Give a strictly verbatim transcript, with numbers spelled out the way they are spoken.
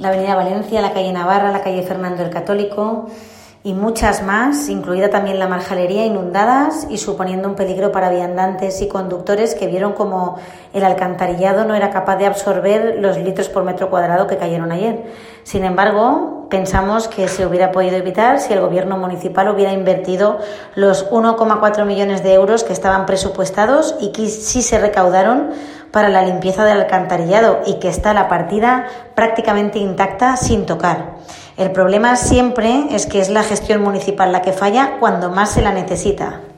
la avenida Valencia, la calle Navarra, la calle Fernando el Católico y muchas más, incluida también la Marjalería, inundadas y suponiendo un peligro para viandantes y conductores que vieron como el alcantarillado no era capaz de absorber los litros por metro cuadrado que cayeron ayer. Sin embargo, pensamos que se hubiera podido evitar si el gobierno municipal hubiera invertido los uno coma cuatro millones de euros que estaban presupuestados y que sí se recaudaron para la limpieza del alcantarillado y que está la partida prácticamente intacta sin tocar. El problema siempre es que es la gestión municipal la que falla cuando más se la necesita.